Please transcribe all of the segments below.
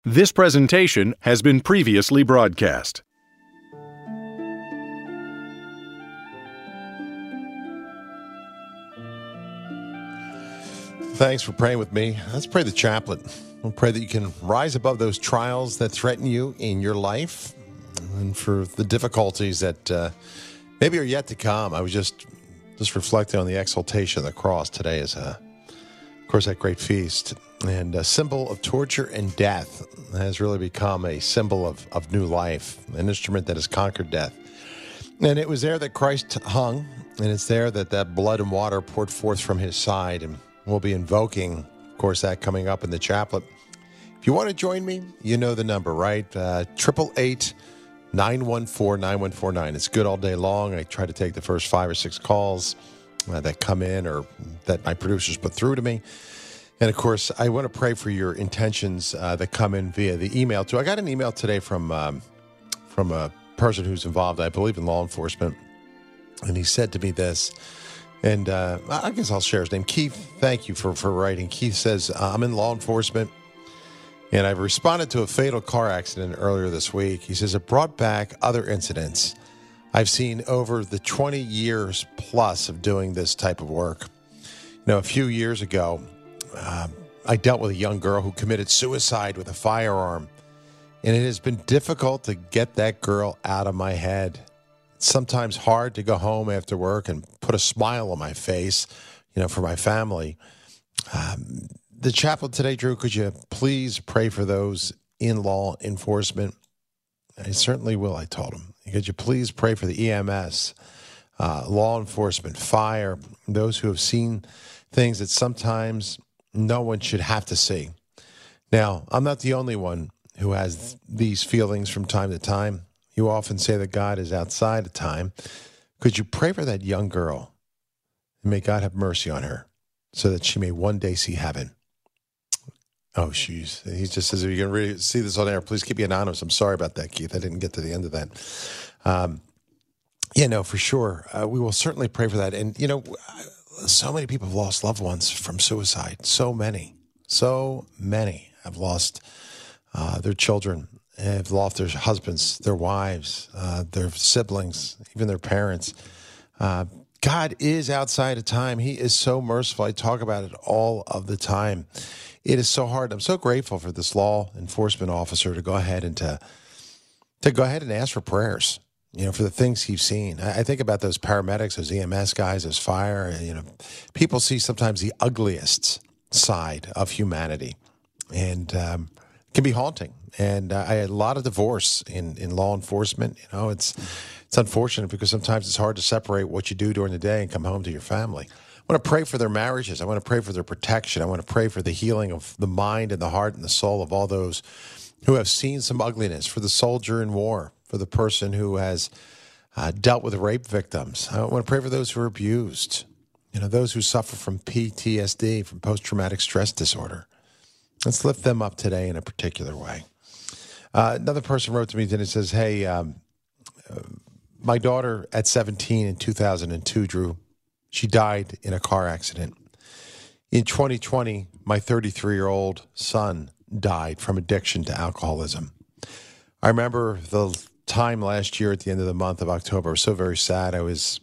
This presentation has been previously broadcast. Thanks for praying with me. Let's pray the chaplet. We'll pray that you can rise above those trials that threaten you in your life and for the difficulties that maybe are yet to come. I was just reflecting on the exaltation of the cross. Today is, of course, that great feast. And a symbol of torture and death has really become a symbol of new life, an instrument that has conquered death. And it was there that Christ hung, and it's there that blood and water poured forth from his side. And we'll be invoking, of course, that coming up in the chaplet. If you want to join me, you know the number, right? 888-914-9149. It's good all day long. I try to take the first 5 or 6 calls that come in or that my producers put through to me. And, of course, I want to pray for your intentions that come in via the email, too. I got an email today from a person who's involved, I believe, in law enforcement. And he said to me this, and I guess I'll share his name. Keith, thank you for writing. Keith says, I'm in law enforcement, and I've responded to a fatal car accident earlier this week. He says, it brought back other incidents I've seen over the 20 years plus of doing this type of work. You know, a few years ago, I dealt with a young girl who committed suicide with a firearm, and it has been difficult to get that girl out of my head. It's sometimes hard to go home after work and put a smile on my face, you know, for my family. The chaplet today, Drew, could you please pray for those in law enforcement? I certainly will, I told him. Could you please pray for the EMS, law enforcement, fire, those who have seen things that sometimes no one should have to see. Now, I'm not the only one who has these feelings from time to time. You often say that God is outside of time. Could you pray for that young girl? And may God have mercy on her so that she may one day see heaven. Oh, jeez. He just says, if you can really see this on air, please keep me anonymous. I'm sorry about that, Keith. I didn't get to the end of that. For sure. We will certainly pray for that. And, so many people have lost loved ones from suicide. So many have lost their children, have lost their husbands, their wives, their siblings, even their parents. God is outside of time. He is so merciful. I talk about it all of the time. It is so hard. I'm so grateful for this law enforcement officer to go ahead and to go ahead and ask for prayers. For the things he's seen. I think about those paramedics, those EMS guys, those fire. People see sometimes the ugliest side of humanity, and it can be haunting. And I had a lot of divorce in law enforcement. It's unfortunate because sometimes it's hard to separate what you do during the day and come home to your family. I want to pray for their marriages. I want to pray for their protection. I want to pray for the healing of the mind and the heart and the soul of all those who have seen some ugliness, for the soldier in war, for the person who has dealt with rape victims. I want to pray for those who are abused, those who suffer from PTSD, from post-traumatic stress disorder. Let's lift them up today in a particular way. Another person wrote to me today and says, hey, my daughter at 17 in 2002, Drew, she died in a car accident. In 2020, my 33-year-old son died from addiction to alcoholism. I remember the time last year at the end of the month of October. I was so very sad. It was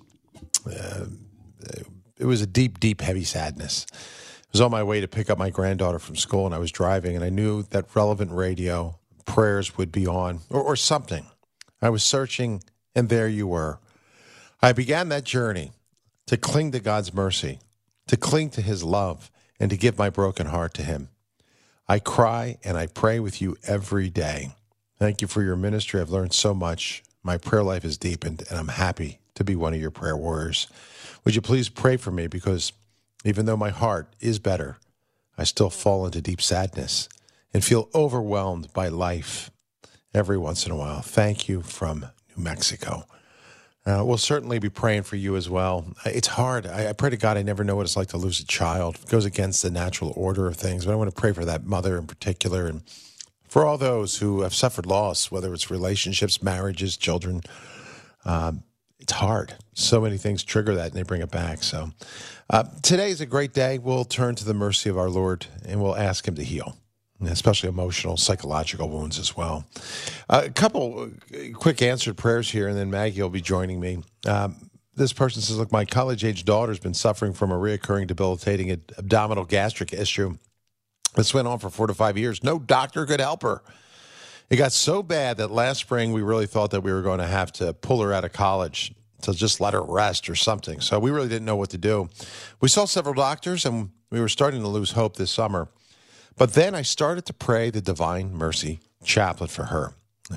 a deep, deep, heavy sadness. I was on my way to pick up my granddaughter from school, and I was driving, and I knew that relevant radio prayers would be on, or something. I was searching, and there you were. I began that journey to cling to God's mercy, to cling to his love, and to give my broken heart to him. I cry and I pray with you every day. Thank you for your ministry. I've learned so much. My prayer life is deepened, and I'm happy to be one of your prayer warriors. Would you please pray for me, because even though my heart is better, I still fall into deep sadness and feel overwhelmed by life every once in a while. Thank you from New Mexico. We'll certainly be praying for you as well. It's hard. I pray to God I never know what it's like to lose a child. It goes against the natural order of things. But I want to pray for that mother in particular, and for all those who have suffered loss, whether it's relationships, marriages, children. It's hard. So many things trigger that, and they bring it back. So today is a great day. We'll turn to the mercy of our Lord, and we'll ask him to heal. especially emotional, psychological wounds as well. A couple quick answered prayers here, and then Maggie will be joining me. This person says, look, my college-age daughter's been suffering from a reoccurring debilitating abdominal gastric issue. This went on for 4 to 5 years. No doctor could help her. It got so bad that last spring we really thought that we were going to have to pull her out of college to just let her rest or something. So we really didn't know what to do. We saw several doctors, and we were starting to lose hope this summer. But then I started to pray the Divine Mercy Chaplet for her,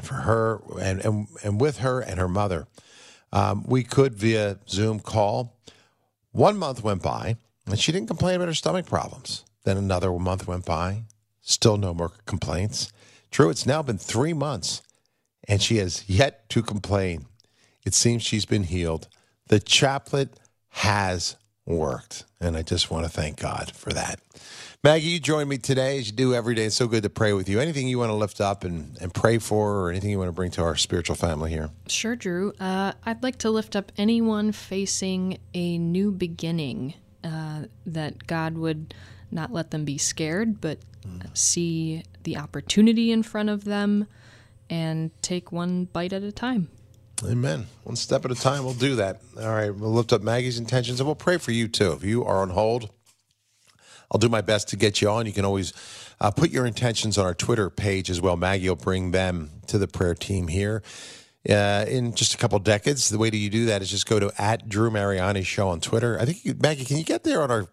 and with her and her mother. We could via Zoom call. 1 month went by, and she didn't complain about her stomach problems. Then another month went by, still no more complaints. True, it's now been 3 months, and she has yet to complain. It seems she's been healed. The chaplet has worked, and I just want to thank God for that. Maggie, you join me today as you do every day. It's so good to pray with you. Anything you want to lift up and pray for, or anything you want to bring to our spiritual family here? Sure, Drew. I'd like to lift up anyone facing a new beginning, that God would not let them be scared, but see the opportunity in front of them and take one bite at a time. Amen. One step at a time, we'll do that. All right, we'll lift up Maggie's intentions, and we'll pray for you too. If you are on hold, I'll do my best to get you on. You can always put your intentions on our Twitter page as well. Maggie will bring them to the prayer team here in just a couple decades. The way that you do that is just go to @DrewMariani Show on Twitter. I think, Maggie, can you get there on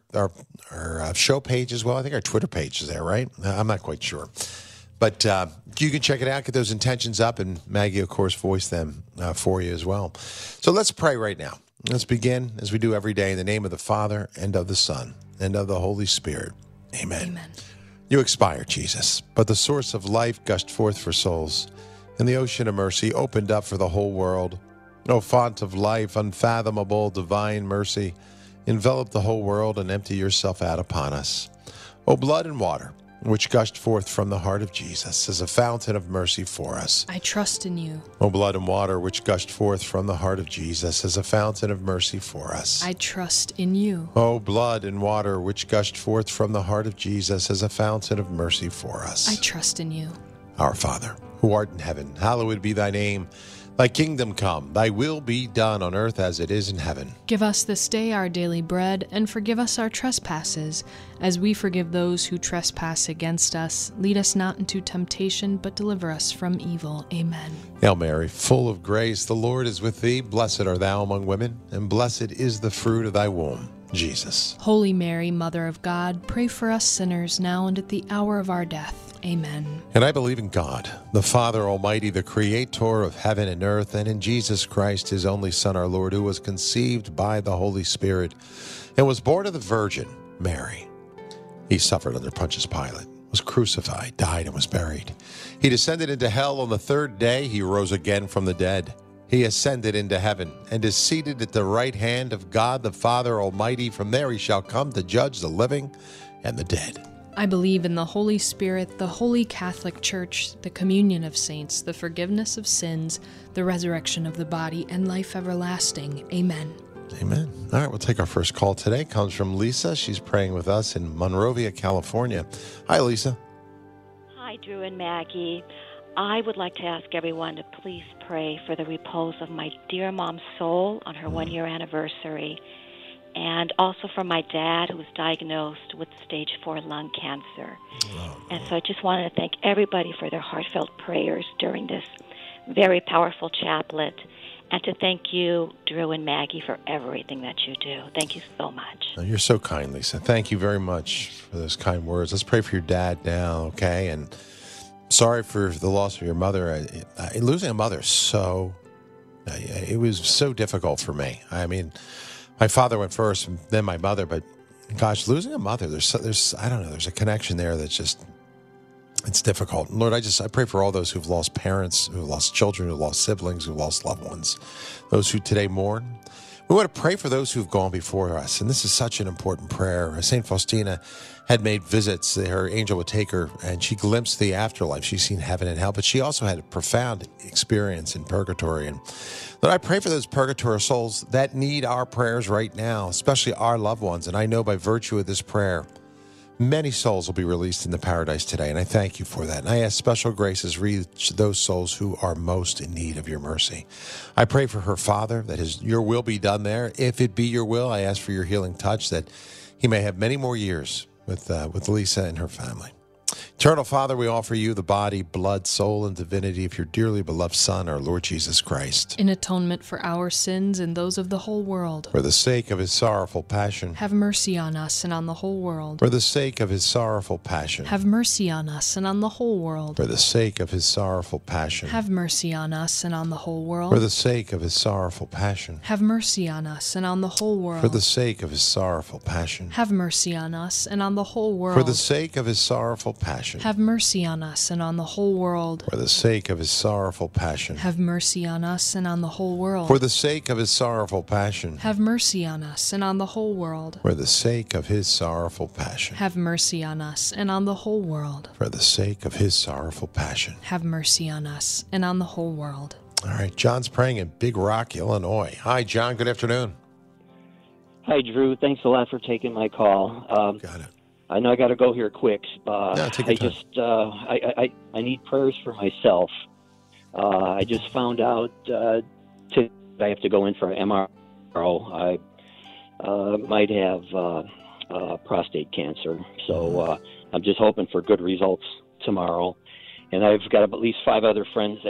our show page as well? I think our Twitter page is there, right? I'm not quite sure. But you can check it out, get those intentions up, and Maggie, of course, voice them for you as well. So let's pray right now. Let's begin, as we do every day, in the name of the Father, and of the Son, and of the Holy Spirit. Amen. Amen. You expired, Jesus, but the source of life gushed forth for souls, and the ocean of mercy opened up for the whole world. O font of life, unfathomable, divine mercy, envelop the whole world and empty yourself out upon us. O blood and water, which gushed forth from the heart of Jesus as a fountain of mercy for us. I trust in you. O blood and water, which gushed forth from the heart of Jesus as a fountain of mercy for us. I trust in you. O blood and water, which gushed forth from the heart of Jesus as a fountain of mercy for us. I trust in you. Our Father, who art in heaven, hallowed be thy name. Thy kingdom come, thy will be done on earth as it is in heaven. Give us this day our daily bread, and forgive us our trespasses, as we forgive those who trespass against us. Lead us not into temptation, but deliver us from evil. Amen. Hail Mary, full of grace, the Lord is with thee. Blessed art thou among women, and blessed is the fruit of thy womb, Jesus. Holy Mary, Mother of God, pray for us sinners now and at the hour of our death. Amen. And I believe in God, the Father Almighty, the Creator of heaven and earth, and in Jesus Christ, his only Son, our Lord, who was conceived by the Holy Spirit and was born of the Virgin Mary. He suffered under Pontius Pilate, was crucified, died, and was buried. He descended into hell. On the third day, he rose again from the dead. He ascended into heaven and is seated at the right hand of God, the Father Almighty. From there he shall come to judge the living and the dead. I believe in the Holy Spirit, the Holy Catholic Church, the communion of saints, the forgiveness of sins, the resurrection of the body, and life everlasting. Amen. Amen. All right, we'll take our first call today. It comes from Lisa. She's praying with us in Monrovia, California. Hi, Lisa. Hi, Drew and Maggie. I would like to ask everyone to please pray for the repose of my dear mom's soul on her 1-year anniversary, and also for my dad, who was diagnosed with stage 4 lung cancer. And so I just wanted to thank everybody for their heartfelt prayers during this very powerful chaplet, and to thank you, Drew and Maggie, for everything that you do. Thank you so much. Oh, you're so kind, Lisa. Thank you very much for those kind words. Let's pray for your dad now, okay? And sorry for the loss of your mother. Losing a mother, it was so difficult for me. I mean, my father went first, and then my mother. But gosh, losing a mother, there's I don't know, there's a connection there that's just, it's difficult. Lord, I pray for all those who've lost parents, who've lost children, who've lost siblings, who've lost loved ones, those who today mourn. We want to pray for those who've gone before us, and this is such an important prayer. St. Faustina had made visits. Her angel would take her, and she glimpsed the afterlife. She's seen heaven and hell, but she also had a profound experience in purgatory. And Lord, I pray for those purgatory souls that need our prayers right now, especially our loved ones. And I know by virtue of this prayer, Many souls will be released into paradise today, and I thank you for that. And I ask special graces reach those souls who are most in need of your mercy. I pray for her father, that your will be done there. If it be your will, I ask for your healing touch, that he may have many more years with Lisa and her family. Eternal Father, we offer you the body, blood, soul, and divinity of your dearly beloved Son, our Lord Jesus Christ. In atonement for our sins and those of the whole world. For the sake of his sorrowful passion. Have mercy on us and on the whole world. For the sake of his sorrowful passion. Have mercy on us and on the whole world. For the sake of his sorrowful passion. Have mercy on us and on the whole world. For the sake of his sorrowful passion. Have mercy on us and on the whole world. For the sake of his sorrowful passion. Have mercy on us and on the whole world. For the sake of his sorrowful passion. Have mercy on us and on the whole world. For the sake of his sorrowful passion. Have mercy on us and on the whole world. For the sake of his sorrowful passion. Have mercy on us and on the whole world. For the sake of his sorrowful passion. Have mercy on us and on the whole world. For the sake of his sorrowful passion. Have mercy on us and on the whole world. All right, John's praying in Big Rock, Illinois. Hi, John. Good afternoon. Hi, Drew. Thanks a lot for taking my call. Got it. I know I got to go here quick. Take your time. I need prayers for myself. I just found out I have to go in for an MRI. I might have prostate cancer, so I'm just hoping for good results tomorrow. And I've got at least 5 other friends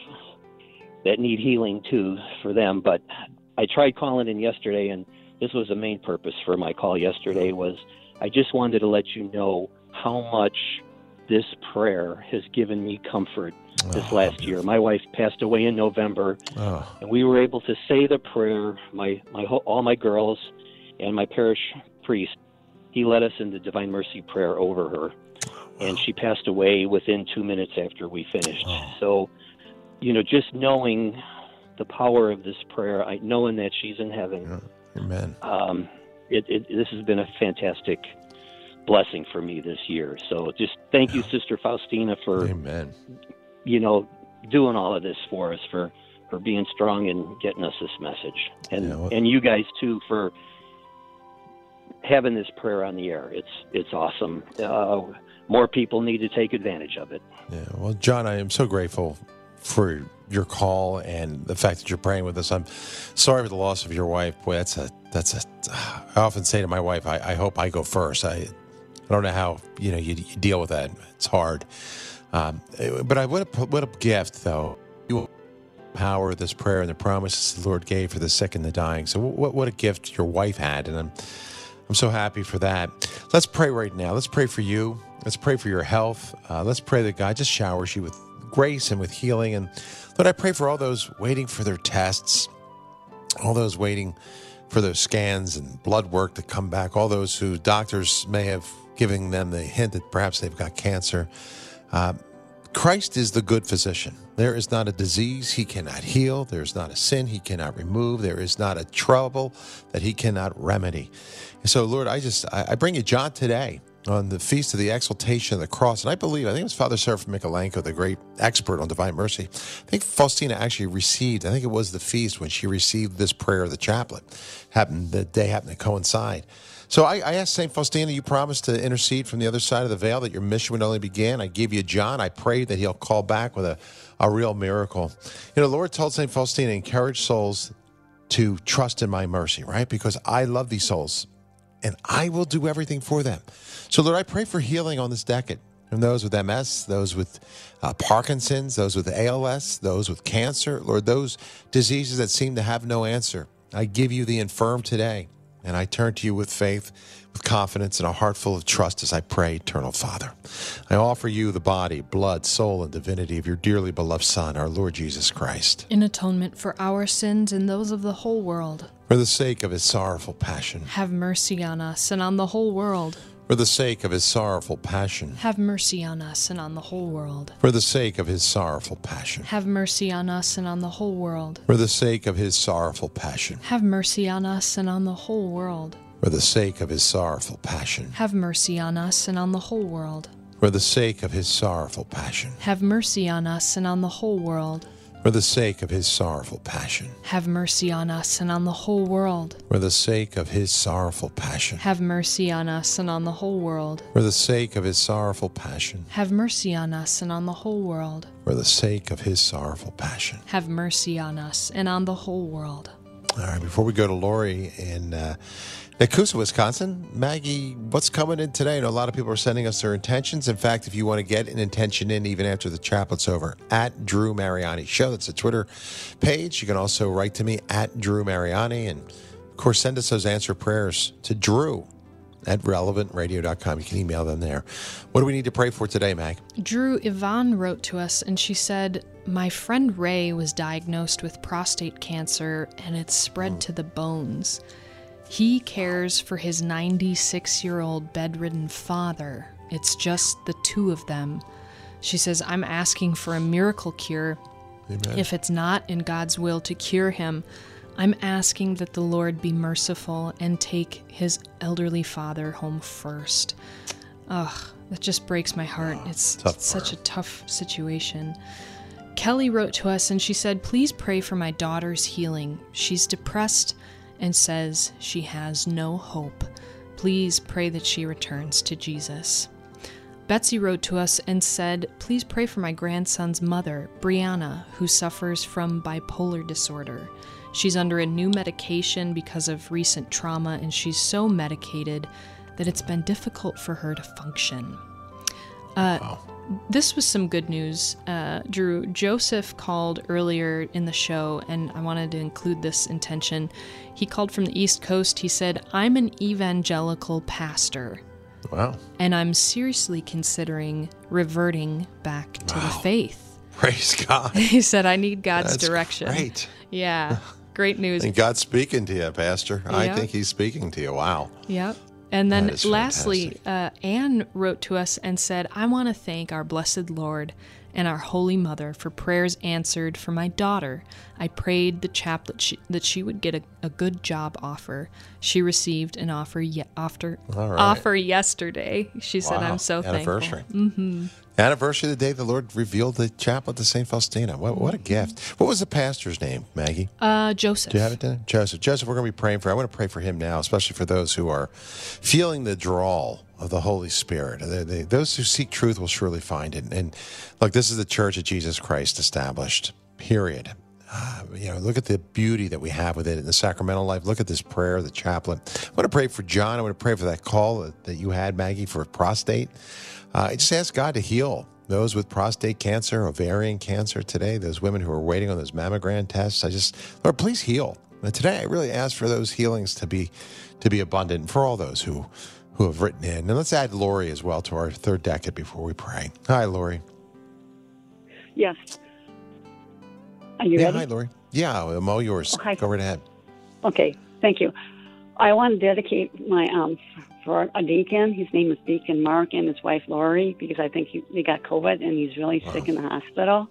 that need healing too for them. But I tried calling in yesterday, and this was the main purpose for my call yesterday was I just wanted to let you know how much this prayer has given me comfort this last year. My wife passed away in November, and we were able to say the prayer. All my girls and my parish priest, he led us in the Divine Mercy prayer over her, and she passed away within 2 minutes after we finished. So, just knowing the power of this prayer, knowing that she's in heaven. Amen. This has been a fantastic blessing for me this year. So just thank you, Sister Faustina, for Amen. Doing all of this for us, for being strong and getting us this message, and you guys too for having this prayer on the air. It's awesome. More people need to take advantage of it. Yeah. Well, John, I am so grateful for your call and the fact that you're praying with us. I'm sorry for the loss of your wife. Boy, I often say to my wife, I hope I go first. I don't know how, you deal with that. It's hard. But what a gift, though. You power of this prayer and the promises the Lord gave for the sick and the dying. So what a gift your wife had. And I'm so happy for that. Let's pray right now. Let's pray for you. Let's pray for your health. Let's pray that God just showers you with grace and with healing. And Lord, I pray for all those waiting for their tests, all those waiting for those scans and blood work to come back, all those who doctors may have given them the hint that perhaps they've got cancer. Christ is the good physician. There is not a disease he cannot heal. There is not a sin he cannot remove. There is not a trouble that he cannot remedy. And so, Lord, I bring you John today on the Feast of the Exaltation of the Cross. And I think it was Father Seraph Mikolenko, the great expert on Divine Mercy. I think Faustina actually I think it was the feast when she received this prayer of the chaplet. The day happened to coincide. So I asked St. Faustina, you promised to intercede from the other side of the veil, that your mission would only begin. I gave you John. I prayed that he'll call back with a real miracle. The Lord told St. Faustina, encourage souls to trust in my mercy, right? Because I love these souls, and I will do everything for them. So, Lord, I pray for healing on this decade. From those with MS, those with Parkinson's, those with ALS, those with cancer. Lord, those diseases that seem to have no answer. I give you the infirm today, and I turn to you with faith, with confidence, and a heart full of trust as I pray, Eternal Father. I offer you the body, blood, soul, and divinity of your dearly beloved Son, our Lord Jesus Christ. In atonement for our sins and those of the whole world. For the sake of his sorrowful passion. Have mercy on us and on the whole world. For the sake of his sorrowful passion. Have mercy on us and on the whole world. For the sake of his sorrowful passion. Have mercy on us and on the whole world. For the sake of his sorrowful passion. Have mercy on us and on the whole world. For the sake of his sorrowful passion. Have mercy on us and on the whole world. For the sake of his sorrowful passion. Have mercy on us and on the whole world. For the sake of his sorrowful passion. Have mercy on us and on the whole world. For the sake of his sorrowful passion. Have mercy on us and on the whole world. For the sake of his sorrowful passion. Have mercy on us and on the whole world. For the sake of his sorrowful passion. Have mercy on us and on the whole world. All right, before we go to Lori in Nakusa, Wisconsin, Maggie, what's coming in today? I know a lot of people are sending us their intentions. In fact, if you want to get an intention in even after the chaplet's over, at Drew Mariani Show. That's a Twitter page. You can also write to me at Drew Mariani. And, of course, send us those answer prayers to Drew at relevantradio.com. You can email them there. What do we need to pray for today, Mag? Drew, Yvonne wrote to us and she said, my friend Ray was diagnosed with prostate cancer and it's spread to the bones. He cares for his 96-year-old bedridden father. It's just the two of them. She says, I'm asking for a miracle cure. Amen. If it's not in God's will to cure him, I'm asking that the Lord be merciful and take his elderly father home first. Ugh, that just breaks my heart. It's such a tough situation. Kelly wrote to us and she said, please pray for my daughter's healing. She's depressed and says she has no hope. Please pray that she returns to Jesus. Betsy wrote to us and said, please pray for my grandson's mother, Brianna, who suffers from bipolar disorder. She's under a new medication because of recent trauma, and she's so medicated that it's been difficult for her to function. Wow. This was some good news. Drew, Joseph called earlier in the show, and I wanted to include this intention. He called from the East Coast. He said, I'm an evangelical pastor. Wow. And I'm seriously considering reverting back to the faith. Praise God. He said, I need God's That's direction. Great. Yeah. Great news. And God's speaking to you, Pastor. I Yeah. think he's speaking to you. Wow. Yep. And then That is lastly, Anne wrote to us and said, I want to thank our blessed Lord and our Holy Mother for prayers answered for my daughter. I prayed the chaplet that she would get a good job offer. She received an offer yesterday. She said, I'm so Anniversary. thankful. Mm-hmm. Anniversary of the day the Lord revealed the chaplet to St. Faustina. What a gift. What was the pastor's name, Maggie? Joseph. Do you have it then? Joseph. Joseph, we're going to be praying for. I want to pray for him now, especially for those who are feeling the drawl of the Holy Spirit. Those who seek truth will surely find it. And look, this is the church that Jesus Christ established, period. Look at the beauty that we have with it in the sacramental life. Look at this prayer, the chaplet. I want to pray for John. I want to pray for that call that you had, Maggie, for prostate. I just ask God to heal those with prostate cancer, ovarian cancer today, those women who are waiting on those mammogram tests. Lord, please heal. And today I really ask for those healings to be abundant for all those who have written in. And let's add Lori as well to our third decade before we pray. Hi, Lori. Yes. Are you ready? Hi, Lori. Yeah, I'm all yours. Okay. Go right ahead. Okay, thank you. I want to dedicate my for a deacon. His name is Deacon Mark, and his wife Lori, because I think he got COVID and he's really sick in the hospital.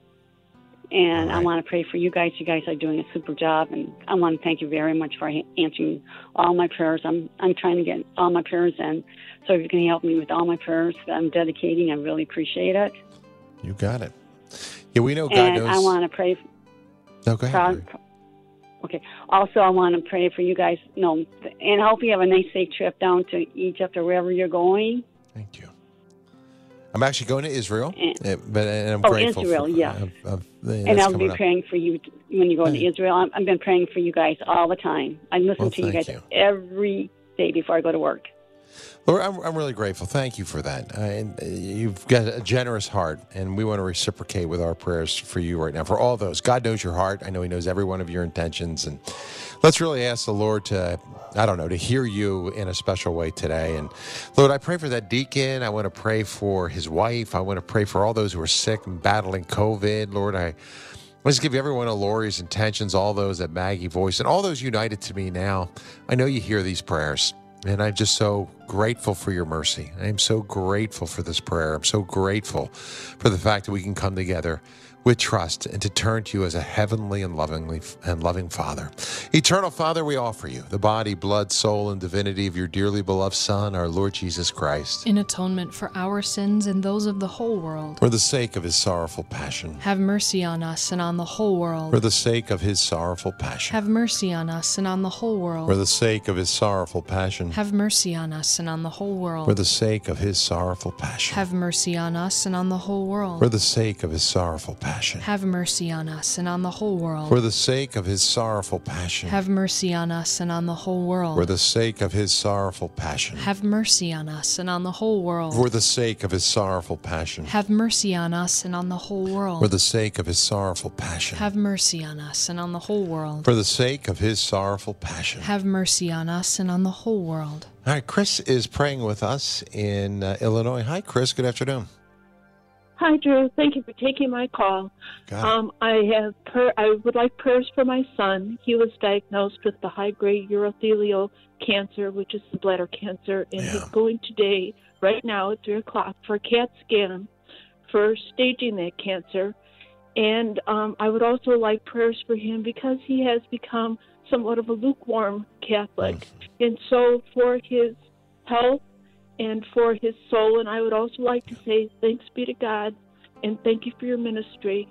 And I want to pray for you guys. You guys are doing a super job, and I want to thank you very much for answering all my prayers. I'm trying to get all my prayers in, so if you can help me with all my prayers that I'm dedicating, I really appreciate it. You got it. Yeah, we know God and knows. I want to pray. No, go ahead. Okay. Also, I want to pray for you guys. And I hope you have a nice, safe trip down to Egypt or wherever you're going. Thank you. I'm actually going to Israel, and I'm Oh, grateful. Israel, yeah. And I'll be praying for you when you go to Israel. I've been praying for you guys all the time. I listen to you guys every day before I go to work. Lord, I'm really grateful. Thank you for that. And you've got a generous heart, and we want to reciprocate with our prayers for you right now, for all those. God knows your heart. I know he knows every one of your intentions. And let's really ask the Lord to hear you in a special way today. And Lord, I pray for that deacon. I want to pray for his wife. I want to pray for all those who are sick and battling COVID. Lord, I just give every one of Lori's intentions, all those that Maggie voiced, and all those united to me now. I know you hear these prayers. And I'm just so grateful for your mercy. I am so grateful for this prayer. I'm so grateful for the fact that we can come together with trust and to turn to you as a heavenly and loving Father. Eternal Father, we offer you the body, blood, soul, and divinity of your dearly beloved Son, our Lord Jesus Christ, in atonement for our sins and those of the whole world. for the sake of his sorrowful passion. Have mercy on us and on the whole world. For the sake of his sorrowful passion. Have mercy on us and on the whole world. For the sake of his sorrowful passion. Have mercy on us and on the whole world. For the sake of his sorrowful passion. Have mercy on us and on the whole world. For the sake of his sorrowful passion. Have mercy on us and on the whole world. For the sake of his sorrowful passion. Have mercy on us and on the whole world. For the sake of his sorrowful passion. Have mercy on us and on the whole world. For the sake of his sorrowful passion. Have mercy on us and on the whole world. For the sake of his sorrowful passion. Have mercy on us and on the whole world. For the sake of his sorrowful passion. Have mercy on us and on the whole world. All right, Chris is praying with us in Illinois. Hi, Chris. Good afternoon. Hi, Drew. Thank you for taking my call. I would like prayers for my son. He was diagnosed with the high-grade urothelial cancer, which is the bladder cancer, and he's going today, right now at 3 o'clock, for a CAT scan for staging that cancer. And I would also like prayers for him because he has become somewhat of a lukewarm Catholic. And so for his health and for his soul, and I would also like to say thanks be to God and thank you for your ministry.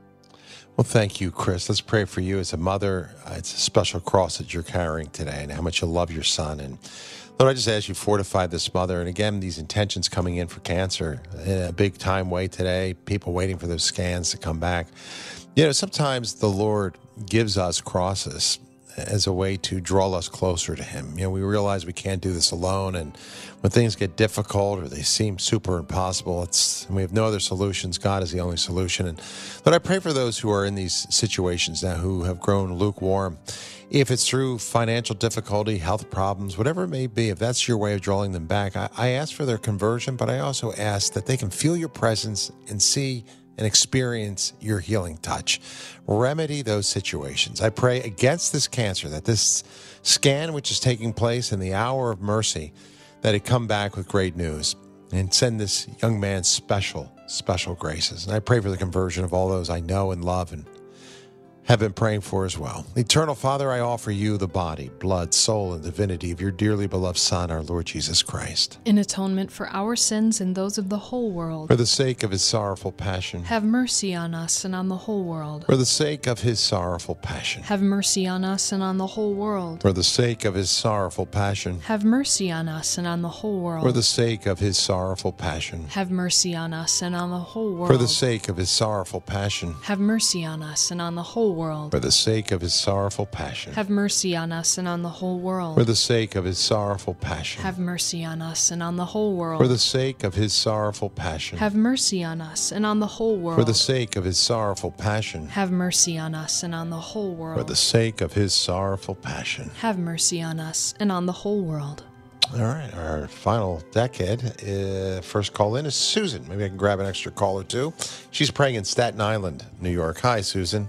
Well, thank you, Chris. Let's pray for you as a mother. It's a special cross that you're carrying today and how much you love your son. And Lord, I just ask you to fortify this mother. And again, these intentions coming in for cancer in a big time wait today, people waiting for those scans to come back. You know, sometimes the Lord gives us crosses as a way to draw us closer to him. You know, we realize we can't do this alone, and when things get difficult or they seem super impossible, and we have no other solutions. God is the only solution. And Lord, I pray for those who are in these situations now who have grown lukewarm. If it's through financial difficulty, health problems, whatever it may be, if that's your way of drawing them back, I ask for their conversion, but I also ask that they can feel your presence and see and experience your healing touch. Remedy those situations. I pray against this cancer, that this scan which is taking place in the hour of mercy, that it come back with great news and send this young man special graces. And I pray for the conversion of all those I know and love and have been praying for as well. Eternal Father, I offer you the body, blood, soul, and divinity of your dearly beloved Son, our Lord Jesus Christ, in atonement for our sins and those of the whole world. for the sake of his sorrowful passion. Have mercy on us and on the whole world. For the sake of his sorrowful passion. Have mercy on us and on the whole world. For the sake of his sorrowful passion. Have mercy on us and on the whole world. For the sake of his sorrowful passion. Have mercy on us and on the whole world. For the sake of his sorrowful passion. Have mercy on us and on the whole world. For the sake of his sorrowful passion. Have mercy on us and on the whole world. For the sake of his sorrowful passion. Have mercy on us and on the whole world. For the sake of his sorrowful passion. Have mercy on us and on the whole world. For the sake of his sorrowful passion. Have mercy on us and on the whole world. For the sake of his sorrowful passion. Have mercy on us and on the whole world. All right, our final decade. First call in is Susan. Maybe I can grab an extra call or two. She's praying in Staten Island, New York. Hi, Susan.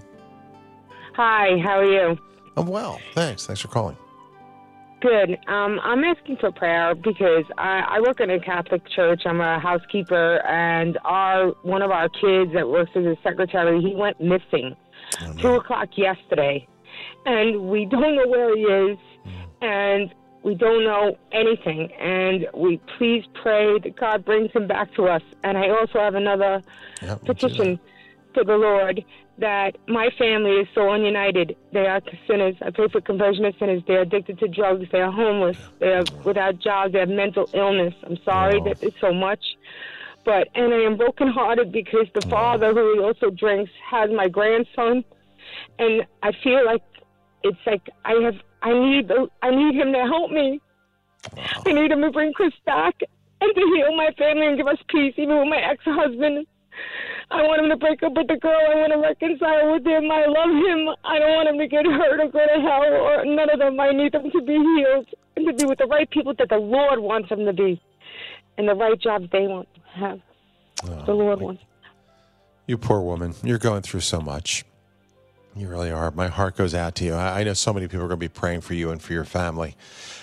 Hi, how are you? I'm well, thanks. Thanks for calling. Good. I'm asking for prayer because I work in a Catholic church. I'm a housekeeper, and one of our kids that works as a secretary, he went missing 2 o'clock yesterday, and we don't know where he is, and we don't know anything, and we please pray that God brings him back to us. And I also have another petition to the Lord that my family is so ununited. They are sinners. I pray for conversion of sinners. They are addicted to drugs. They are homeless. They are without jobs. They have mental illness. I'm sorry that it's so much. And I am brokenhearted because the father, who also drinks, has my grandson. And I feel like it's like I need him to help me. I need him to bring Chris back and to heal my family and give us peace, even with my ex-husband. I want him to break up with the girl. I want to reconcile with him. I love him. I don't want him to get hurt or go to hell or none of them. I need them to be healed and to be with the right people that the Lord wants them to be and the right jobs they want to have. The Lord wants. You poor woman. You're going through so much. You really are. My heart goes out to you. I know so many people are going to be praying for you and for your family.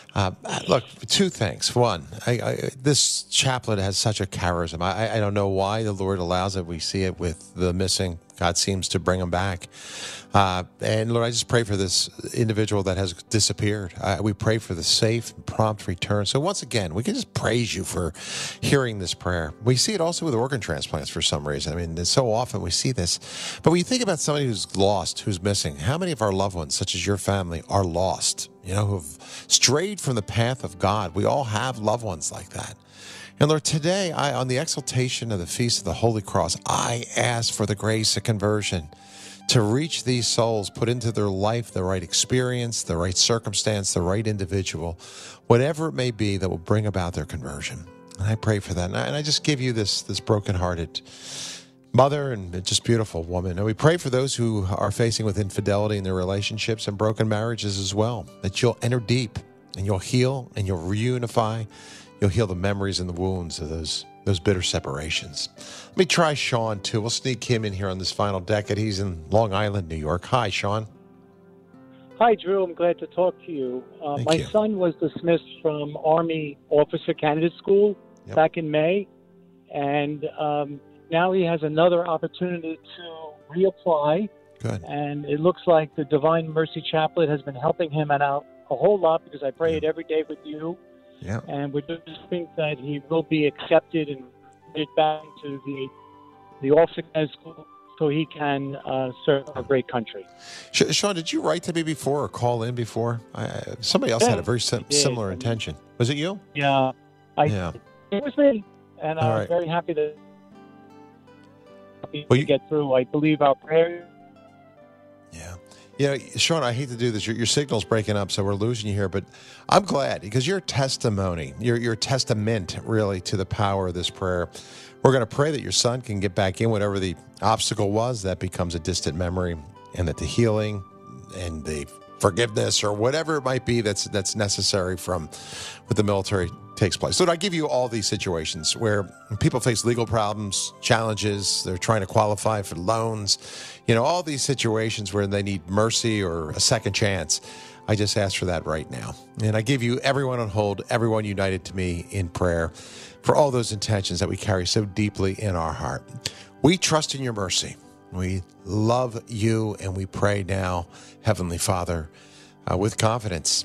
Look, two things. One, this chaplet has such a charisma. I don't know why the Lord allows it. We see it with the missing. God seems to bring them back. And Lord, I just pray for this individual that has disappeared. We pray for the safe and prompt return. So once again, we can just praise you for hearing this prayer. We see it also with organ transplants for some reason. I mean, so often we see this. But when you think about somebody who's lost, who's missing, how many of our loved ones, such as your family, are lost, who have strayed from the path of God? We all have loved ones like that. And Lord, today, on the exaltation of the Feast of the Holy Cross, I ask for the grace of conversion to reach these souls, put into their life the right experience, the right circumstance, the right individual, whatever it may be that will bring about their conversion. And I pray for that. And I just give you this brokenhearted mother and just beautiful woman. And we pray for those who are facing with infidelity in their relationships and broken marriages as well, that you'll enter deep and you'll heal and you'll reunify. You'll heal the memories and the wounds of those bitter separations. Let me try Sean, too. We'll sneak him in here on this final decade. He's in Long Island, New York. Hi, Sean. Hi, Drew. I'm glad to talk to you. My son was dismissed from Army Officer Candidate School back in May, and now he has another opportunity to reapply. Good. And it looks like the Divine Mercy Chaplet has been helping him out a whole lot because I pray it every day with you. Yeah. And we just think that he will be accepted and get back to the officer school so he can serve our great country. Sean, did you write to me before or call in before? Somebody else had a very similar intention. Was it you? Yeah. It was me. And I'm very happy to get through. I believe our prayer. Yeah. Sean, I hate to do this. Your signal's breaking up, so we're losing you here. But I'm glad because your testimony, your testament, really, to the power of this prayer. We're going to pray that your son can get back in, whatever the obstacle was, that becomes a distant memory, and that the healing and the forgiveness or whatever it might be that's necessary from what the military takes place. So I give you all these situations where people face legal problems, challenges, they're trying to qualify for loans, all these situations where they need mercy or a second chance. I just ask for that right now. And I give you everyone on hold, everyone united to me in prayer for all those intentions that we carry so deeply in our heart. We trust in your mercy. We love you, and we pray now, Heavenly Father, with confidence.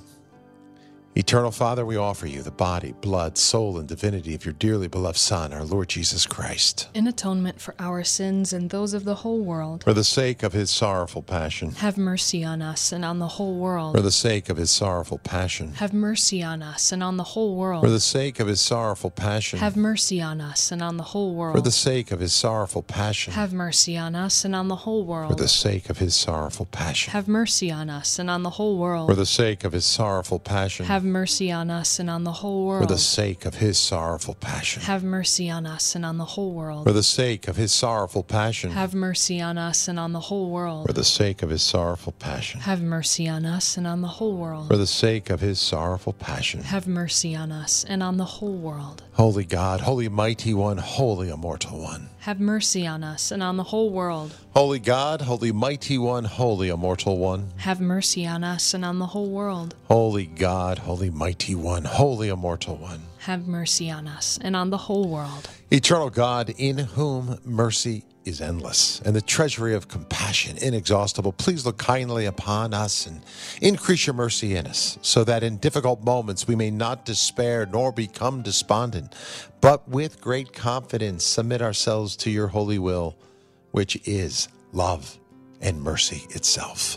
Eternal Father, we offer you the body, blood, soul, and divinity of your dearly beloved Son, our Lord Jesus Christ. In atonement for our sins and those of the whole world. For the sake of his sorrowful passion. Have mercy on us and on the whole world. For the sake of his sorrowful passion. Have mercy on us and on the whole world. For the sake of his sorrowful passion. Have mercy on us and on the whole world. For the sake of his sorrowful passion. Have mercy on us and on the whole world. For the sake of his sorrowful passion. Have mercy on us and on the whole world. For the sake of his sorrowful passion. Have mercy on us and on the whole world. For the sake of his sorrowful passion. Have mercy on us and on the whole world. For the sake of his sorrowful passion. Have mercy on us and on the whole world. For the sake of his sorrowful passion. Have mercy on us and on the whole world. For the sake of his sorrowful passion. Have mercy on us and on the whole world. Holy God, holy mighty one, holy immortal one. Have mercy on us and on the whole world. Holy God, holy mighty one, holy immortal one. Have mercy on us and on the whole world. Holy God, holy mighty one, holy immortal one. Have mercy on us and on the whole world. Eternal God, in whom mercy is endless and the treasury of compassion inexhaustible, please look kindly upon us and increase your mercy in us, so that in difficult moments we may not despair nor become despondent, but with great confidence submit ourselves to your holy will, which is love and mercy itself.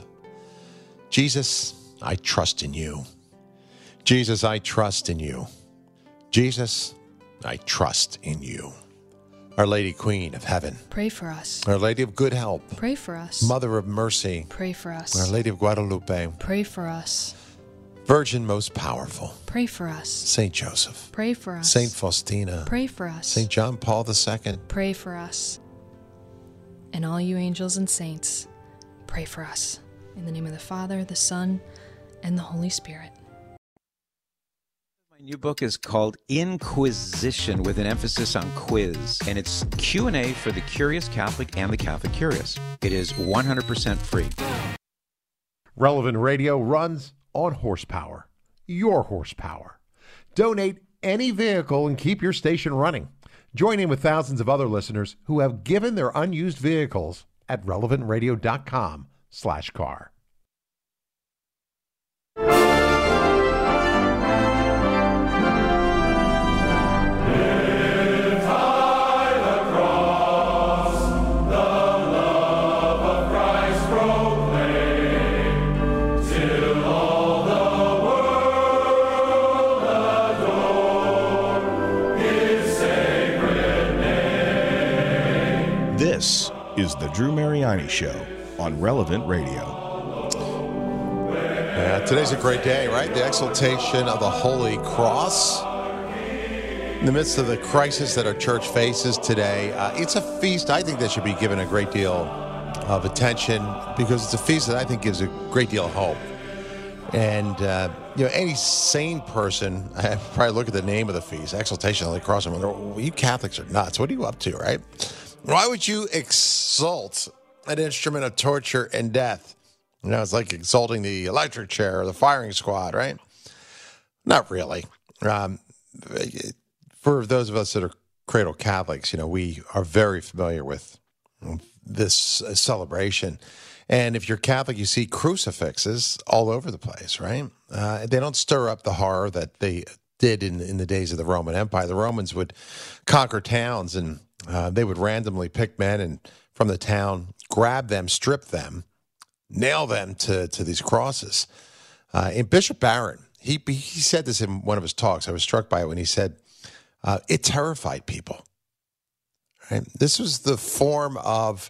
Jesus, I trust in you. Jesus, I trust in you. Jesus, I trust in you. Our Lady Queen of Heaven, pray for us. Our Lady of Good Help, pray for us. Mother of Mercy, pray for us. Our Lady of Guadalupe, pray for us. Virgin most powerful, pray for us. Saint Joseph, pray for us. Saint Faustina, pray for us. Saint John Paul II, pray for us. And all you angels and saints, pray for us. In the name of the Father, the Son, and the Holy Spirit. My new book is called Inquisition, with an emphasis on quiz, and it's Q&A for the curious Catholic and the Catholic curious. It is 100% free. Relevant Radio runs on horsepower. your horsepower. Donate any vehicle and keep your station running. Join in with thousands of other listeners who have given their unused vehicles at relevantradio.com/car. This is the Drew Mariani Show on Relevant Radio. Today's a great day, right? The exaltation of the Holy Cross. In the midst of the crisis that our church faces today, it's a feast I think that should be given a great deal of attention because it's a feast that I think gives a great deal of hope. And, any sane person, I probably look at the name of the feast, Exaltation of the Cross, and wonder, well, you Catholics are nuts. What are you up to, right? Why would you exalt an instrument of torture and death? It's like exalting the electric chair or the firing squad, right? Not really. For those of us that are cradle Catholics, we are very familiar with this celebration. And if you're Catholic, you see crucifixes all over the place, right? They don't stir up the horror that they did in the days of the Roman Empire. The Romans would conquer towns and they would randomly pick men and from the town, grab them, strip them, nail them to these crosses. And Bishop Barron, he said this in one of his talks. I was struck by it when he said, it terrified people. Right? This was the form of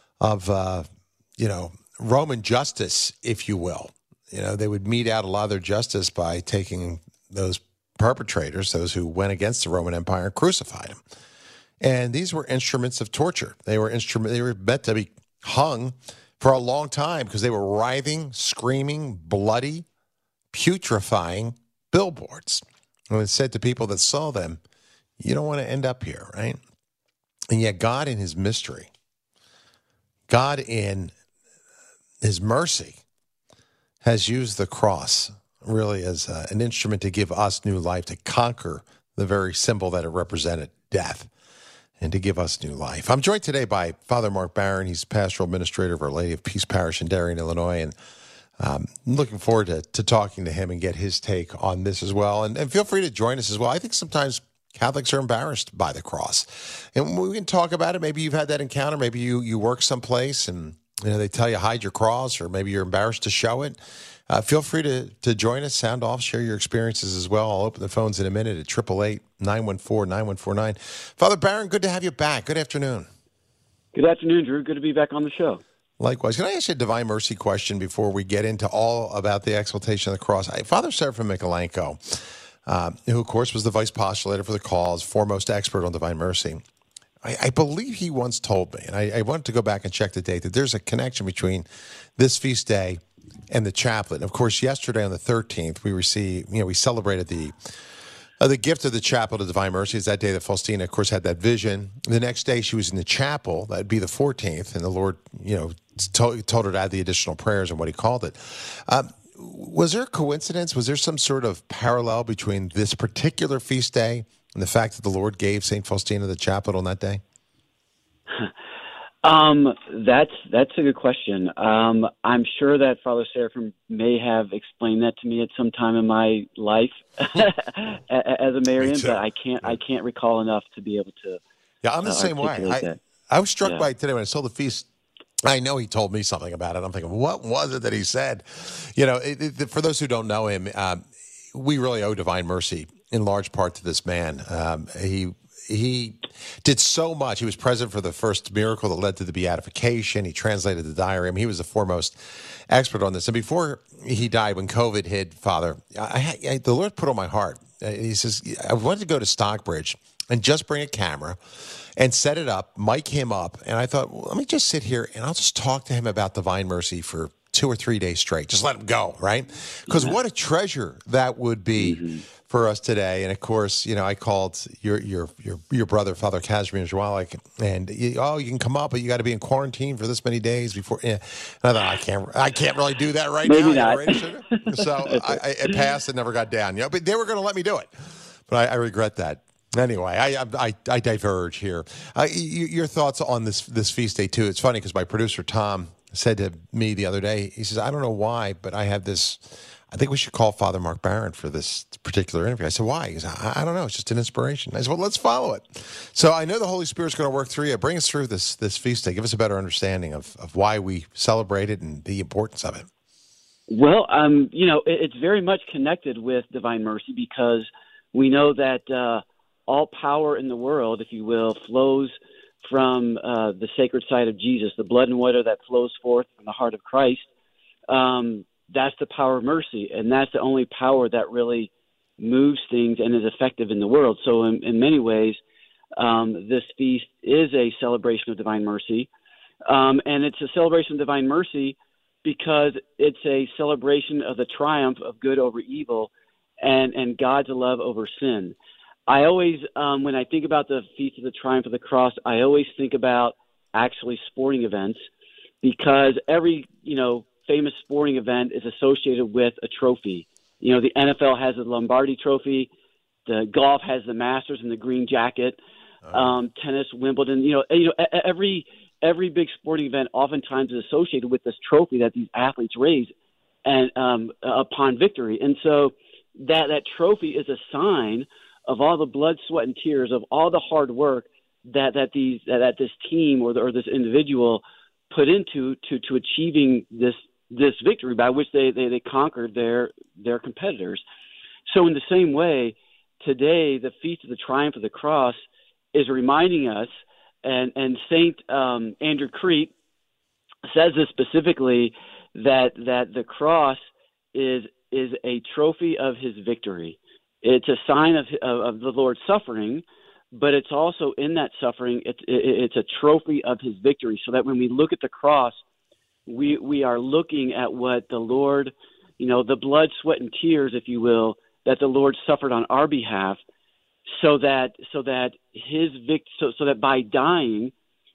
Roman justice, if you will. They would mete out a lot of their justice by taking those perpetrators, those who went against the Roman Empire, and crucified them. And these were instruments of torture. They were meant to be hung for a long time because they were writhing, screaming, bloody, putrefying billboards. And it said to people that saw them, you don't want to end up here, right? And yet God in his mystery, God in his mercy has used the cross really as an instrument to give us new life, to conquer the very symbol that it represented, death, and to give us new life. I'm joined today by Father Mark Barron. He's pastoral administrator of Our Lady of Peace Parish in Darien, Illinois, and I'm looking forward to talking to him and get his take on this as well. And feel free to join us as well. I think sometimes Catholics are embarrassed by the cross. And we can talk about it. Maybe you've had that encounter. Maybe you work someplace and they tell you hide your cross, or maybe you're embarrassed to show it. Feel free to join us, sound off, share your experiences as well. I'll open the phones in a minute at 888-914-9149. Father Barron, good to have you back. Good afternoon. Good afternoon, Drew. Good to be back on the show. Likewise. Can I ask you a Divine Mercy question before we get into all about the exaltation of the cross? Father Seraphim Mikolenko, who, of course, was the vice postulator for the cause, foremost expert on Divine Mercy, I believe he once told me, and I wanted to go back and check the date, that there's a connection between this feast day and the chaplet. Of course, yesterday on the 13th, we celebrated the gift of the chaplet of Divine Mercy. Is that day that Faustina, of course, had that vision. The next day, she was in the chapel. That'd be the 14th, and the Lord, told her to add the additional prayers and what he called it. Was there a coincidence? Was there some sort of parallel between this particular feast day and the fact that the Lord gave St. Faustina the chaplet on that day? That's a good question. I'm sure that Father Seraphim may have explained that to me at some time in my life as a Marian, but I can't recall enough to be able to. Yeah, I'm the same way. I was struck by it today when I saw the feast. I know he told me something about it. I'm thinking, what was it that he said? For those who don't know him, we really owe Divine Mercy in large part to this man. He did so much. He was present for the first miracle that led to the beatification. He translated the diary. I mean, he was the foremost expert on this. And before he died, when COVID hit, Father, the Lord put on my heart. He says, I wanted to go to Stockbridge and just bring a camera and set it up, mic him up. And I thought, well, let me just sit here and I'll just talk to him about Divine Mercy for 2 or 3 days straight. Just let them go, right? Because what a treasure that would be for us today. And of course, I called your brother, Father Casimir Zwalik, and you can come up, but you got to be in quarantine for this many days before. And I thought I can't really do that right Maybe now. not. So it passed and never got down. But they were going to let me do it. But I regret that. Anyway, I diverge here. Your thoughts on this feast day too? It's funny because my producer Tom said to me the other day, he says, I don't know why, but I have this. I think we should call Father Mark Barron for this particular interview. I said, why? He said, I don't know. It's just an inspiration. I said, well, let's follow it. So I know the Holy Spirit's going to work through you. Bring us through this feast day. Give us a better understanding of why we celebrate it and the importance of it. Well, it's very much connected with Divine Mercy because we know that all power in the world, if you will, flows from the sacred side of Jesus, the blood and water that flows forth from the heart of Christ. That's the power of mercy, and that's the only power that really moves things and is effective in the world. So in many ways, this feast is a celebration of divine mercy, and it's a celebration of divine mercy because it's a celebration of the triumph of good over evil and God's love over sin. I always, when I think about the Feast of the Triumph of the Cross, I always think about actually sporting events because every, famous sporting event is associated with a trophy. The NFL has the Lombardi Trophy, the golf has the Masters and the green jacket, tennis, Wimbledon. Every big sporting event oftentimes is associated with this trophy that these athletes raise, and upon victory. And so that trophy is a sign of all the blood, sweat, and tears, of all the hard work that this team or this individual put into to achieving this victory by which they conquered their competitors. So in the same way, today the Feast of the Triumph of the Cross is reminding us, and Saint Andrew Crete says this specifically, that the cross is a trophy of his victory. It's a sign of the Lord's suffering, but it's also in that suffering, it's a trophy of his victory. So that when we look at the cross, we are looking at what the Lord, the blood, sweat, and tears, if you will, that the Lord suffered on our behalf, so that by dying,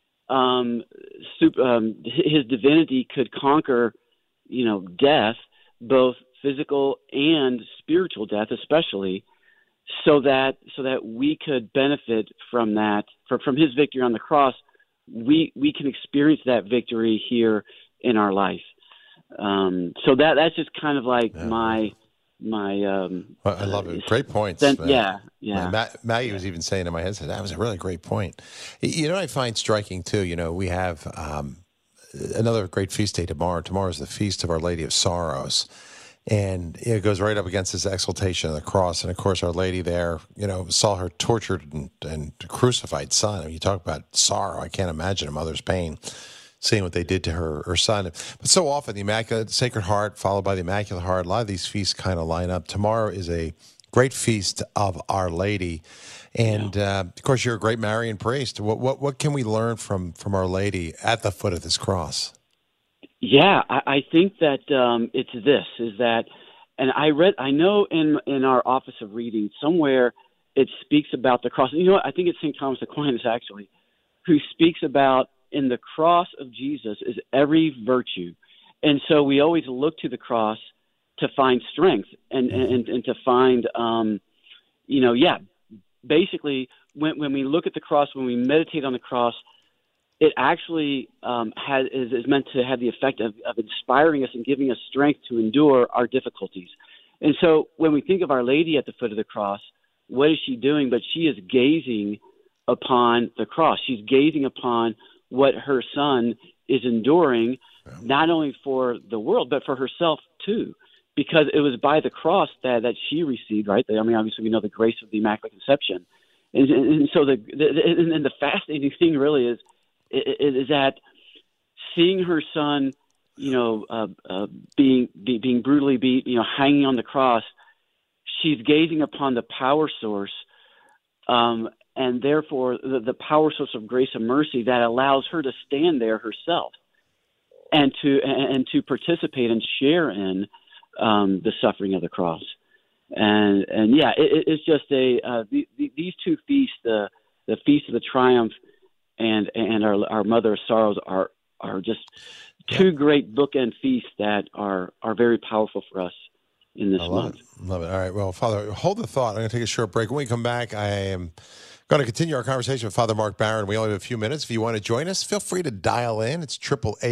his divinity could conquer, death, both physical and spiritual death, especially, so that we could benefit from that, from his victory on the cross. We can experience that victory here in our life. So that's just kind of like my I love it. Great points. Yeah. Maggie was even saying in my head, that was a really great point. I find striking too, we have another great feast day tomorrow. Tomorrow is the Feast of Our Lady of Sorrows. And it goes right up against this exaltation of the cross. And, of course, Our Lady there, saw her tortured and crucified son. I mean, you talk about sorrow. I can't imagine a mother's pain, seeing what they did to her son. But so often, the Immaculate Sacred Heart followed by the Immaculate Heart, a lot of these feasts kind of line up. Tomorrow is a great feast of Our Lady. And, of course, you're a great Marian priest. What can we learn from Our Lady at the foot of this cross? Yeah, I think that it's this, is that, and I know in our Office of Reading, somewhere it speaks about the cross. I think it's St. Thomas Aquinas, actually, who speaks about in the cross of Jesus is every virtue. And so we always look to the cross to find strength and to find, basically when we look at the cross, when we meditate on the cross, it actually is meant to have the effect of inspiring us and giving us strength to endure our difficulties. And so when we think of Our Lady at the foot of the cross, what is she doing? But she is gazing upon the cross. She's gazing upon what her son is enduring, not only for the world, but for herself too, because it was by the cross that she received, right? I mean, obviously we know the grace of the Immaculate Conception. And so the fascinating thing really is that seeing her son, being brutally beat, hanging on the cross, she's gazing upon the power source, and therefore the power source of grace and mercy that allows her to stand there herself. and to participate and share in the suffering of the cross. And yeah, it's just these two feasts, the Feast of the Triumph and our Mother of Sorrows are just two great bookend feasts that are very powerful for us in this month. Love it. All right. Well, Father, hold the thought. I'm going to take a short break. When we come back, I am going to continue our conversation with Father Mark Barron. We only have a few minutes. If you want to join us, feel free to dial in. It's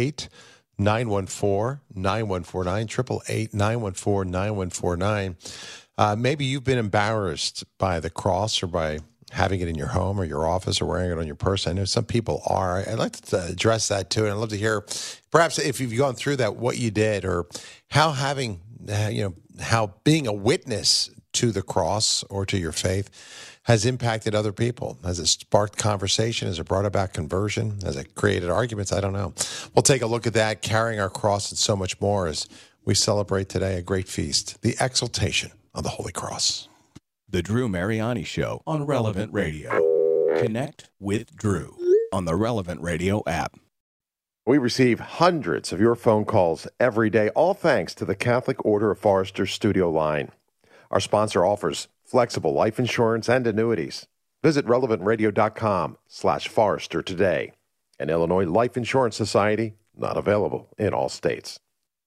888-914-9149, 888-914-9149. Maybe you've been embarrassed by the cross or by having it in your home or your office or wearing it on your person. I know some people are. I'd like to address that too, and I'd love to hear, perhaps if you've gone through that, what you did, or how how being a witness to the cross or to your faith has impacted other people. Has it sparked conversation? Has it brought about conversion? Has it created arguments? I don't know. We'll take a look at that, carrying our cross and so much more, as we celebrate today a great feast, the exaltation of the Holy Cross. The Drew Mariani Show on Relevant Radio. Connect with Drew on the Relevant Radio app. We receive hundreds of your phone calls every day, all thanks to the Catholic Order of Forester Studio Line. Our sponsor offers flexible life insurance and annuities. Visit relevantradio.com/Forester today. An Illinois Life Insurance Society, not available in all states.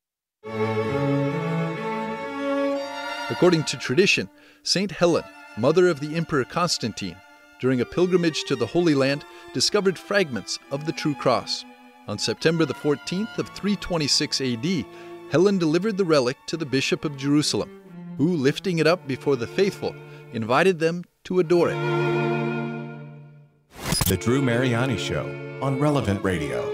According to tradition, Saint Helen, mother of the Emperor Constantine, during a pilgrimage to the Holy Land, discovered fragments of the true cross. On September the 14th of 326 AD, Helen delivered the relic to the Bishop of Jerusalem, who, lifting it up before the faithful, invited them to adore it. The Drew Mariani Show on Relevant Radio.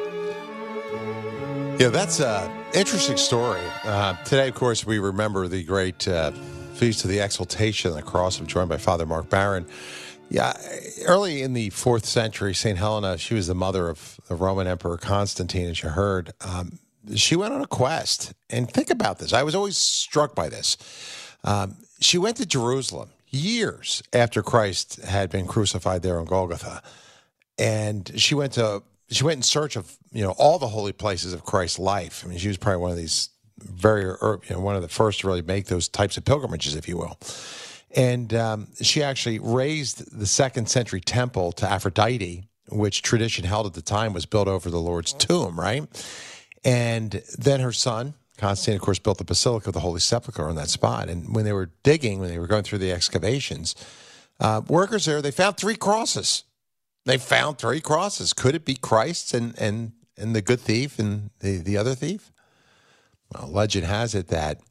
Yeah, that's an interesting story. Today, of course, we remember the great Feast of the Exaltation of the Cross. I'm joined by Father Mark Barron. Yeah, early in the 4th century, St. Helena, she was the mother of the Roman Emperor Constantine, as you heard. She went on a quest. And think about this. I was always struck by this. She went to Jerusalem years after Christ had been crucified there on Golgotha. And she went in search of, all the holy places of Christ's life. I mean, she was probably one of these one of the first to really make those types of pilgrimages, if you will. And she actually raised the 2nd century temple to Aphrodite, which tradition held at the time was built over the Lord's tomb, right? And then her son, Constantine, of course, built the Basilica of the Holy Sepulchre on that spot. And when they were going through the excavations, workers there, they found 3 crosses. Could it be Christ's and the good thief and the other thief? Well, legend has it that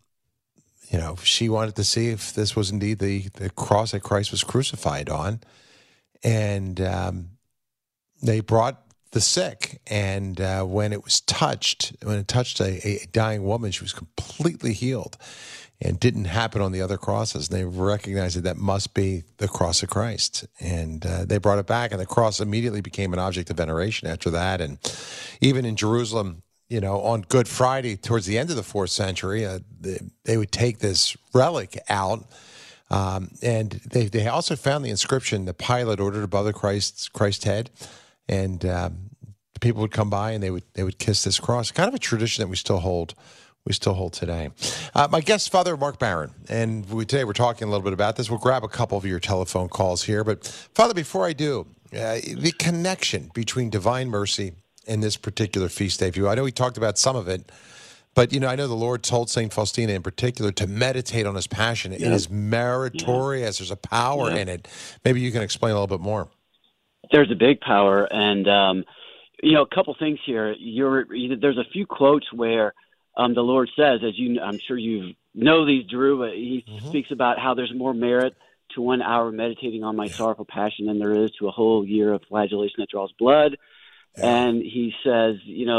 she wanted to see if this was indeed the cross that Christ was crucified on. And they brought the sick. And when it touched a dying woman, she was completely healed. And didn't happen on the other crosses. And they recognized that must be the cross of Christ. And they brought it back. And the cross immediately became an object of veneration after that. And even in Jerusalem, on Good Friday, towards the end of the 4th century, they would take this relic out, and they also found the inscription that Pilate ordered above the Christ's head, and people would come by and they would kiss this cross. Kind of a tradition that we still hold today. My guest, Father Mark Barron, and today we're talking a little bit about this. We'll grab a couple of your telephone calls here, but Father, before I do, the connection between divine mercy in this particular feast day view. I know we talked about some of it, but, I know the Lord told St. Faustina in particular to meditate on his passion. It is meritorious. There's a power in it. Maybe you can explain a little bit more. There's a big power. And, a couple things here. There's a few quotes where the Lord says, I'm sure you know these, Drew, he speaks about how there's more merit to 1 hour meditating on my sorrowful passion than there is to a whole year of flagellation that draws blood. And he says,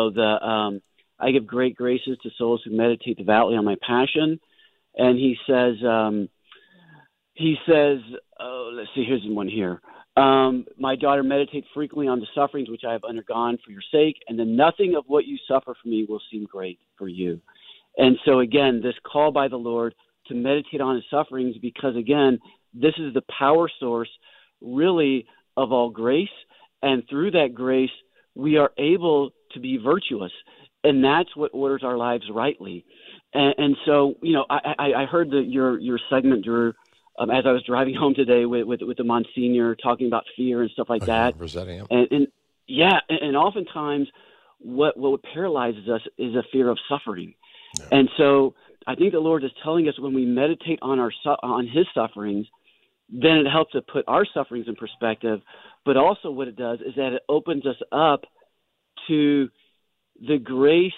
I give great graces to souls who meditate devoutly on my passion. And he says, let's see, here's one here. My daughter, meditate frequently on the sufferings which I have undergone for your sake, and then nothing of what you suffer for me will seem great for you. And so, again, this call by the Lord to meditate on his sufferings, because, again, this is the power source, really, of all grace. And through that grace, we are able to be virtuous, and that's what orders our lives rightly. And so, I heard your segment, Drew, as I was driving home today with the Monsignor talking about fear and stuff like that. And oftentimes what paralyzes us is a fear of suffering. Yeah. And so I think the Lord is telling us when we meditate on his sufferings, then it helps to put our sufferings in perspective. But also what it does is that it opens us up to the grace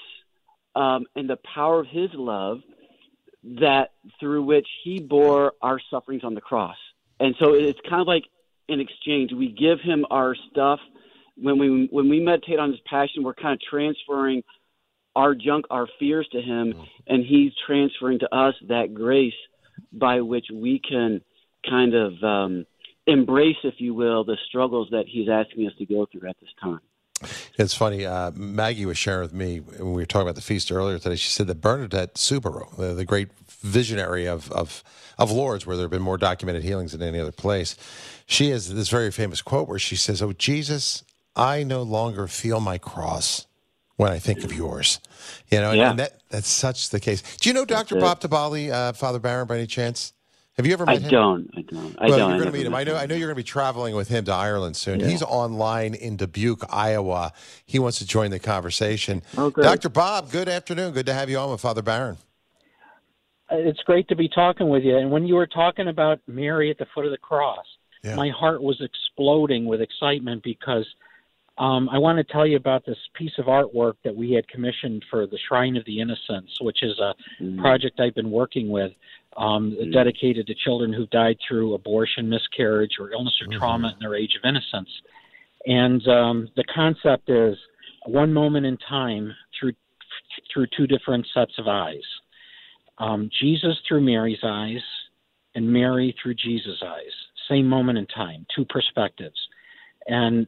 and the power of his love that through which he bore our sufferings on the cross. And so it's kind of like an exchange. We give him our stuff. When we meditate on his passion, we're kind of transferring our junk, our fears to him, and he's transferring to us that grace by which we can kind of embrace, if you will, the struggles that he's asking us to go through at this time. It's funny. Maggie was sharing with me when we were talking about the feast earlier today. She said that Bernadette Subaru, the great visionary of Lourdes, where there have been more documented healings than any other place, she has this very famous quote where she says, "Oh, Jesus, I no longer feel my cross when I think of yours." And that's such the case. Do you know Dr. Bob Tabali, Father Barron, by any chance? Have you ever met him? I don't. Well, you're going to meet him. I know you're going to be traveling with him to Ireland soon. Yeah. He's online in Dubuque, Iowa. He wants to join the conversation. Oh, good. Dr. Bob, good afternoon. Good to have you on with Father Barron. It's great to be talking with you. And when you were talking about Mary at the foot of the cross, my heart was exploding with excitement because I want to tell you about this piece of artwork that we had commissioned for the Shrine of the Innocents, which is a project I've been working with, dedicated to children who've died through abortion, miscarriage, or illness or trauma in their age of innocence. And the concept is one moment in time through two different sets of eyes. Jesus through Mary's eyes and Mary through Jesus' eyes. Same moment in time, two perspectives. And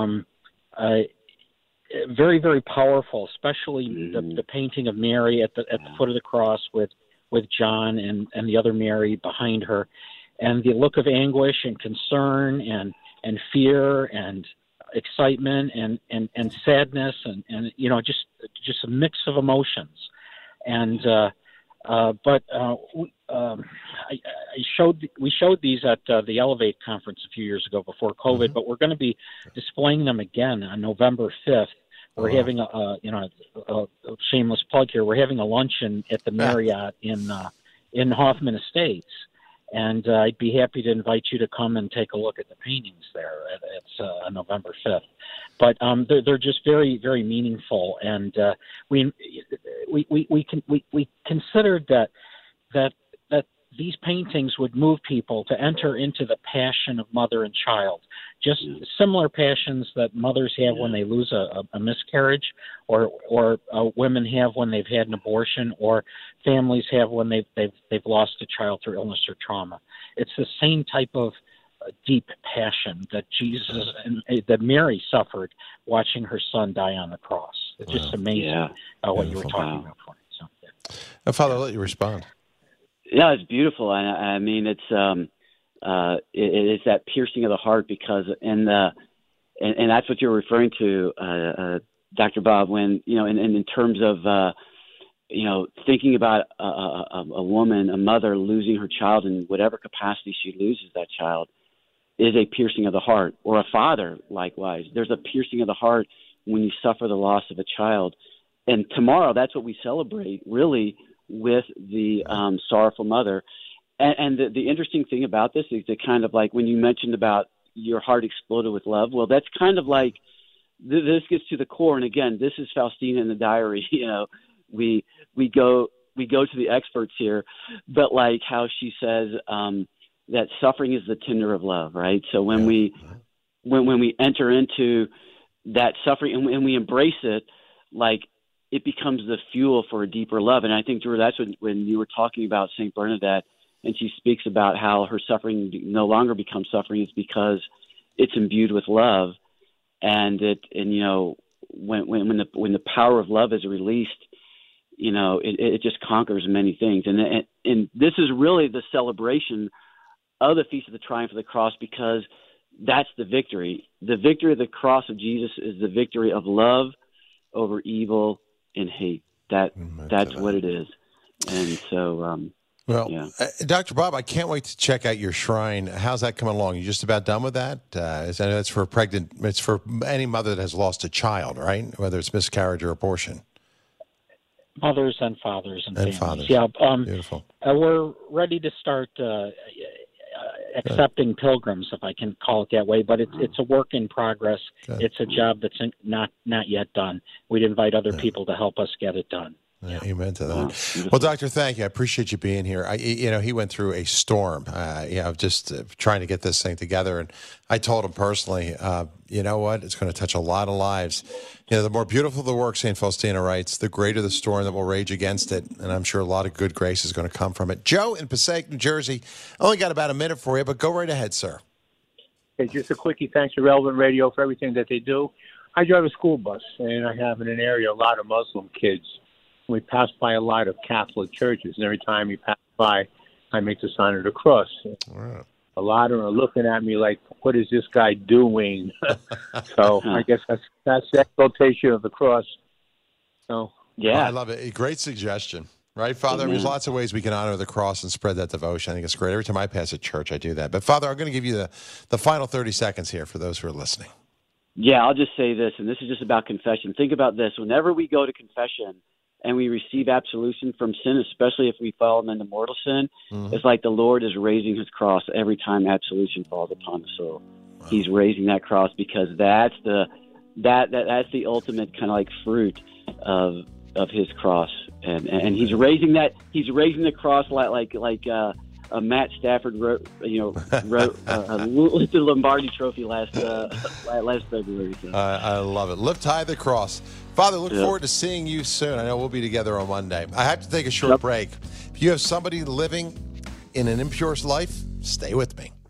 very, very powerful, especially the painting of Mary at the foot of the cross with John and the other Mary behind her, and the look of anguish and concern and fear and excitement and sadness and just a mix of emotions. And we showed these at the Elevate conference a few years ago before COVID, but we're going to be displaying them again on November 5th. We're having a shameless plug here. We're having a luncheon at the Marriott in Hoffman Estates, and I'd be happy to invite you to come and take a look at the paintings there. It's on November 5th. But they're just very, very meaningful, and we considered that these paintings would move people to enter into the passion of mother and child, just similar passions that mothers have when they lose a miscarriage, or women have when they've had an abortion, or families have when they've lost a child through illness or trauma. It's the same type of deep passion that Jesus and that Mary suffered watching her son die on the cross. It's just amazing what you were talking about. So, Father, I'll let you respond. Yeah, it's beautiful. I mean, it's that piercing of the heart because, and that's what you're referring to, Dr. Bob. When in terms of thinking about a woman, a mother losing her child in whatever capacity she loses that child, is a piercing of the heart. Or a father, likewise. There's a piercing of the heart when you suffer the loss of a child. And tomorrow, that's what we celebrate, really, with the sorrowful mother. And the interesting thing about this is that kind of like when you mentioned about your heart exploded with love, well, that's kind of like this gets to the core. And again, this is Faustina in the diary. We go to the experts here, but like how she says that suffering is the tinder of love, right? So when we enter into that suffering and we embrace it, like, it becomes the fuel for a deeper love. And I think, Drew, that's when you were talking about St. Bernadette, and she speaks about how her suffering no longer becomes suffering. It's because it's imbued with love. And when the power of love is released, it just conquers many things. And this is really the celebration of the Feast of the Triumph of the Cross, because that's the victory. The victory of the cross of Jesus is the victory of love over evil and hate. That's what it is. And so, Dr. Bob, I can't wait to check out your shrine. How's that coming along? You just about done with that? It's for pregnant. It's for any mother that has lost a child, right? Whether it's miscarriage or abortion. Mothers and fathers and families. Fathers. Yeah, beautiful. We're ready to start accepting pilgrims, if I can call it that way. But it's a work in progress. Good. It's a job that's not yet done. We'd invite other people to help us get it done. Yeah, amen to that. Well, Doctor, thank you. I appreciate you being here. He went through a storm, just trying to get this thing together. And I told him personally, you know what? It's going to touch a lot of lives. The more beautiful the work, St. Faustina writes, the greater the storm that will rage against it. And I'm sure a lot of good grace is going to come from it. Joe in Passaic, New Jersey, only got about a minute for you, but go right ahead, sir. Hey, just a quickie. Thanks to Relevant Radio for everything that they do. I drive a school bus, and I have in an area a lot of Muslim kids. We pass by a lot of Catholic churches, and every time we pass by, I make the sign of the cross. Wow. A lot of them are looking at me like, what is this guy doing? So I guess that's the exaltation of the cross. So I love it. A great suggestion. Right, Father? I mean, there's lots of ways we can honor the cross and spread that devotion. I think it's great. Every time I pass a church, I do that. But, Father, I'm going to give you the final 30 seconds here for those who are listening. Yeah, I'll just say this, and this is just about confession. Think about this. Whenever we go to confession and we receive absolution from sin, especially if we fall into mortal sin, it's like the Lord is raising his cross every time absolution falls upon the soul. Wow. He's raising that cross because that's the ultimate kind of like fruit of his cross. And he's raising the cross like Matt Stafford wrote the Lombardi Trophy last February. So. I love it. Lift high the cross. Father, look forward to seeing you soon. I know we'll be together on Monday. I have to take a short break. If you have somebody living in an impure life, stay with me.